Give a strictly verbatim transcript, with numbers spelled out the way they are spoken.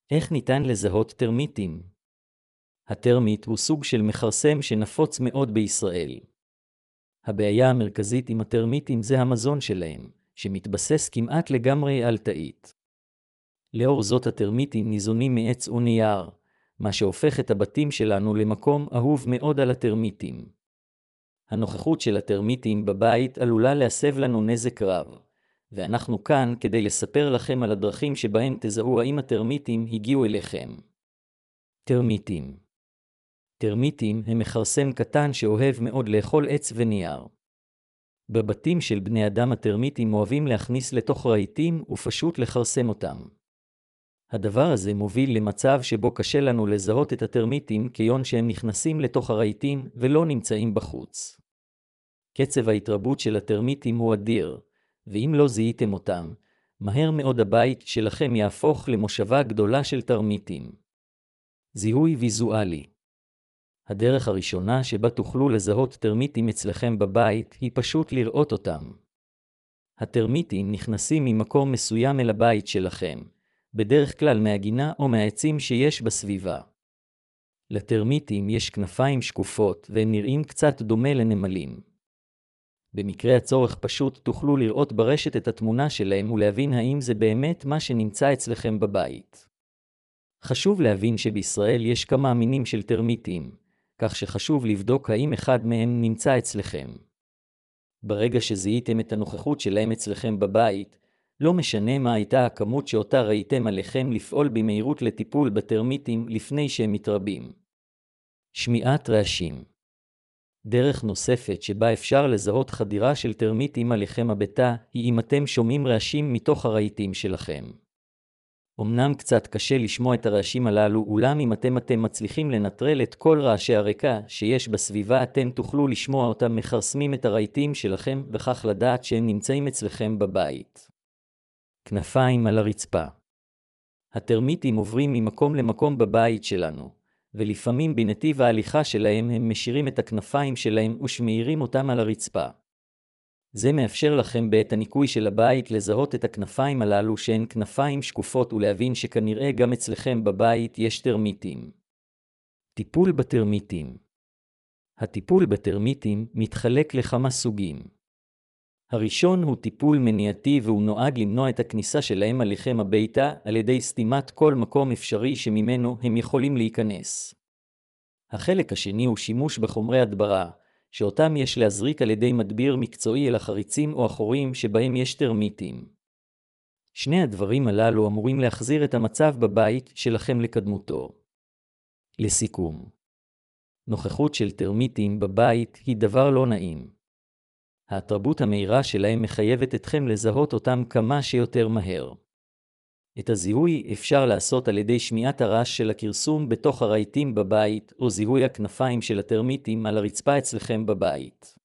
איך ניתן לזהות טרמיטים? הטרמיט הוא סוג של מכרסם שנפוץ מאוד בישראל. הבעיה המרכזית עם הטרמיטים זה המזון שלהם, שמתבסס כמעט לגמרי על תאית. לאור זאת הטרמיטים ניזונים מעץ ונייר, מה שהופך את הבתים שלנו למקום אהוב מאוד על הטרמיטים. הנוכחות של הטרמיטים בבית עלולה להסב לנו נזק רב, ואנחנו כאן כדי לספר לכם על הדרכים שבהם תזהו האם הטרמיטים הגיעו אליכם. טרמיטים טרמיטים הם מכרסם קטן שאוהב מאוד לאכול עץ ונייר. בבתים של בני אדם הטרמיטים אוהבים להכניס לתוך רהיטים ופשוט לכרסם אותם. הדבר הזה מוביל למצב שבו קשה לנו לזהות את הטרמיטים כיון שהם נכנסים לתוך הרהיטים ולא נמצאים בחוץ. קצב ההתרבות של הטרמיטים הוא אדיר, ואם לא זיהיתם אותם, מהר מאוד הבית שלכם יהפוך למושבה גדולה של טרמיטים. זיהוי ויזואלי. הדרך הראשונה שבה תוכלו לזהות טרמיטים אצלכם בבית היא פשוט לראות אותם. הטרמיטים נכנסים ממקום מסוים אל הבית שלכם, בדרך כלל מהגינה או מהעצים שיש בסביבה. לטרמיטים יש כנפיים שקופות והם נראים קצת דומה לנמלים. במקרה הצורך פשוט תוכלו לראות ברשת את התמונה שלהם ולהבין האם זה באמת מה שנמצא אצלכם בבית. חשוב להבין שבישראל יש כמה מינים של טרמיטים, כך שחשוב לבדוק האם אחד מהם נמצא אצלכם. ברגע שזיהיתם את הנוכחות שלהם אצלכם בבית, לא משנה מה הייתה הכמות שאותה ראיתם עליכם לפעול במהירות לטיפול בטרמיטים לפני שהם מתרבים. שמיעת רעשים. דרך נוספת שבה אפשר לזהות חדירה של טרמיטים עליכם הביתה היא אם אתם שומעים רעשים מתוך הרהיטים שלכם. אמנם קצת קשה לשמוע את הרעשים הללו, אולם אם אתם אתם מצליחים לנטרל את כל רעשי הרקע שיש בסביבה, אתם תוכלו לשמוע אותם מכרסמים את הרהיטים שלכם וכך לדעת שהם נמצאים אצלכם בבית. כנפיים על הרצפה. הטרמיטים עוברים ממקום למקום בבית שלנו, ולפעמים בנתיב ההליכה שלהם הם משאירים את הכנפיים שלהם ושמאירים אותם על הרצפה. זה מאפשר לכם בעת הניקוי של הבית לזהות את הכנפיים הללו שהן כנפיים שקופות ולהבין שכנראה גם אצלכם בבית יש טרמיטים. טיפול בטרמיטים. הטיפול בטרמיטים מתחלק לכמה סוגים. הראשון הוא טיפול מניעתי והוא נועד למנוע את הכניסה שלהם עליכם הביתה על ידי סתימת כל מקום אפשרי שממנו הם יכולים להיכנס. החלק השני הוא שימוש בחומרי הדברה, שאותם יש להזריק על ידי מדביר מקצועי אל החריצים או החורים שבהם יש טרמיטים. שני הדברים הללו אמורים להחזיר את המצב בבית שלכם לקדמותו. לסיכום, נוכחות של טרמיטים בבית היא דבר לא נעים. ההתרבות המהירה שלהם מחייבת אתכם לזהות אותם כמה שיותר מהר. את הזיהוי אפשר לעשות על ידי שמיעת הרעש של הכרסום בתוך הרהיטים בבית או זיהוי הכנפיים של הטרמיטים על הרצפה אצלכם בבית.